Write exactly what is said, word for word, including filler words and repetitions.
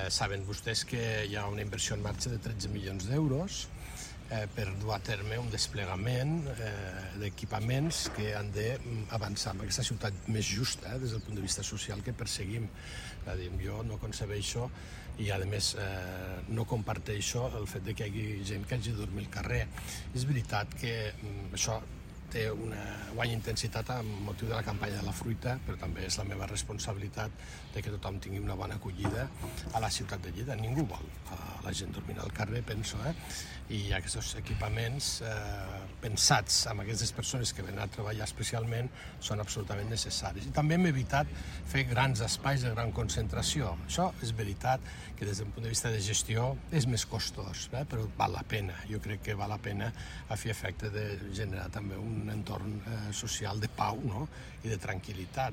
Saben vostès que hi ha una inversió en marxa de tretze milions d'euros per dur a terme un desplegament d'equipaments que han d'avançar en aquesta ciutat més justa des del punt de vista social que perseguim. Jo no concebeixo i, a més, no comparteixo el fet que hi hagi gent que hagi de dormir al carrer. És veritat que això té una guanya intensitat amb motiu de la campanya de la fruita, però també és la meva responsabilitat de que tothom tingui una bona acollida a la ciutat de Lleida. Ningú vol la gent dormint al carrer, penso, eh? I aquests equipaments eh, pensats amb aquestes persones que venen a treballar especialment són absolutament necessaris. I també hem evitat fer grans espais de gran concentració. Això és veritat que des del punt de vista de gestió és més costós, eh? Però val la pena. Jo crec que val la pena a fi efecte de generar també un entorn eh, social de pau, no? I de tranquil·litat.